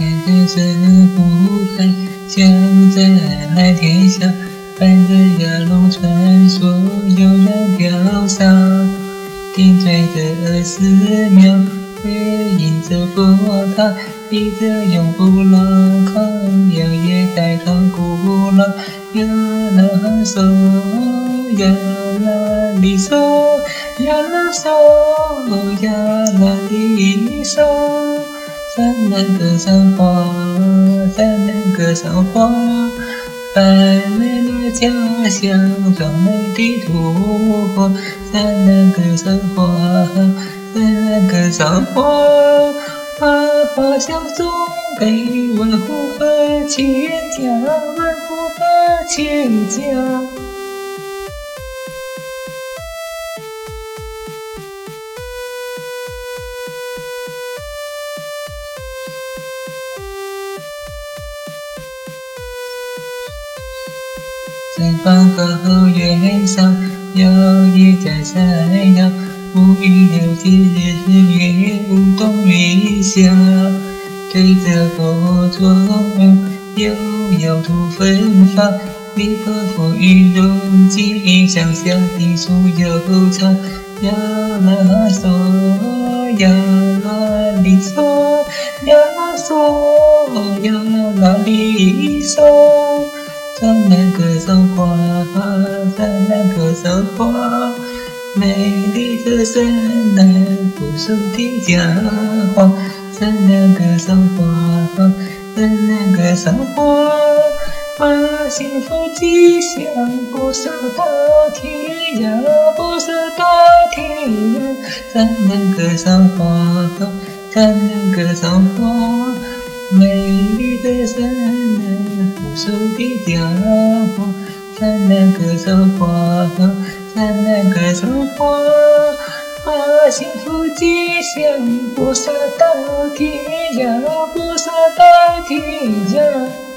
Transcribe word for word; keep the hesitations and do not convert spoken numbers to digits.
看着这湖海，想在蓝天下，伴着鸭龙穿梭，悠然飘洒。点缀的寺庙，回映着佛塔，一个永不老康，摇曳在唐古老。呀啦嗦，呀啦哩嗦，呀啦嗦，呀啦哩嗦。咱们歌赏花，咱们歌赏花，伴美了家乡，壮美的土话。咱们歌赏花，咱们歌赏花，把花香送给万户和千家，万户和千家。在芳草原上，摇曳在山腰，无语流金日月，舞动云霞。对着佛中，悠悠吐芬芳，你泼妇与荣景，想象的树悠长。呀啦嗦，呀啦哩嗦，呀嗦，呀啦哩嗦。咱们歌赏花，咱们歌赏花，美丽的山南不朽的佳话。咱们歌赏花，咱们歌赏花，把幸福吉祥播撒到天涯，播撒到天涯。咱们歌赏花，咱们歌赏花，美丽的山南不朽的佳话。咱们歌赏花，咱们歌赏花，把幸福吉祥播撒到天涯，播撒到天涯。